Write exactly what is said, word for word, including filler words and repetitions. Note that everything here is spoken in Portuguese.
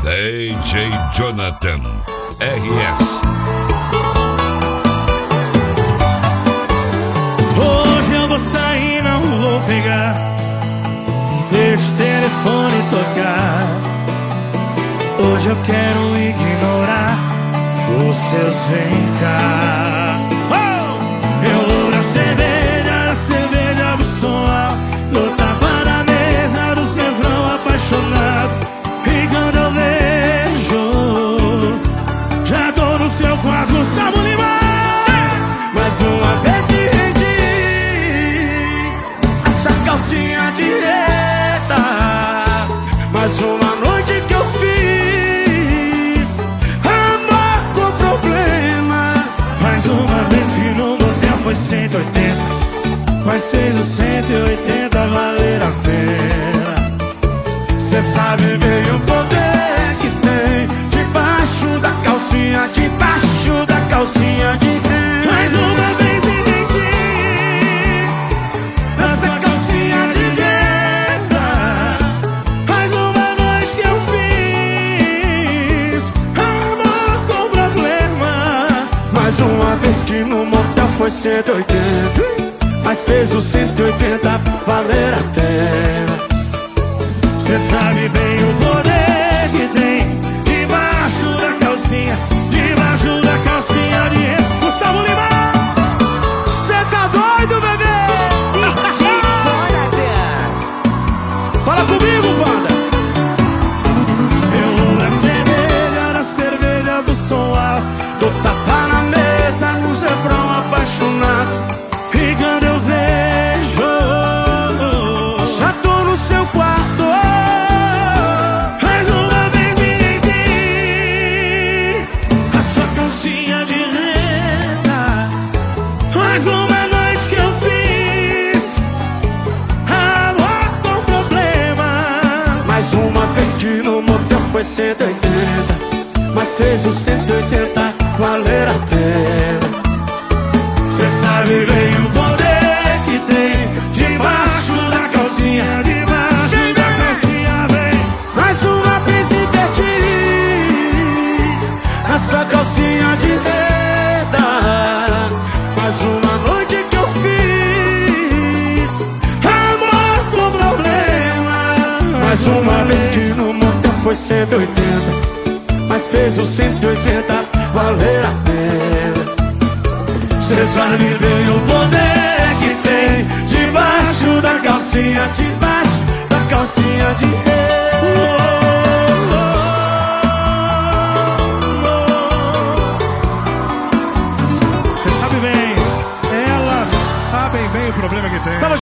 D J Jonathan R S. Hoje eu vou sair, não vou pegar, deixa o telefone tocar. Hoje eu quero ignorar os seus vem cá. Oh! Eu vou na cerveja, na cerveja do som alto, no tapa na mesa dos refrão apaixonado. E quando eu vejo, já tô no seu quarto, Gustavo Lima. Mais uma vez te rendi essa calcinha de reta. Mais uma noite que eu fiz amor com problema. Mais uma vez que no motel foi cento e oitenta, mas fez os cento e oitenta valer a pena. Cê sabe bem o poder que tem debaixo da calcinha, debaixo da calcinha de renda. Mais uma vez entendi essa calcinha de renda. Mais uma noite que eu fiz amor com problema. Mais uma vez que no motel foi cento e oitenta, mas fez os cento e oitenta valer a pena. Cê sabe bem o poder que tem debaixo da calcinha, debaixo da calcinha de renda. Gustavo Lima! Cê tá doido, bebê? Fala comigo, banda! Eu vou na cerveja, na cerveja do som alto, do tapa na mesa, no refrão apaixonado. E quando eu vejo, já tô no seu quarto. Mais uma noite que eu fiz amor com problema. Mais uma vez que no motel foi cento e oitenta, mas fez os cento e oitenta valer a pena. Cê sabe bem o poder que tem debaixo da calcinha, debaixo da calcinha vem. Mais uma vez e perdi a sua calcinha de renda. Mais uma noite que eu fiz amor com problema. Mais uma vez que no motel foi cento e oitenta, mas fez os cento e oitenta valer a pena. Cê sabe bem o poder que tem debaixo da calcinha, debaixo da calcinha de renda. Sabem bem o problema que tem.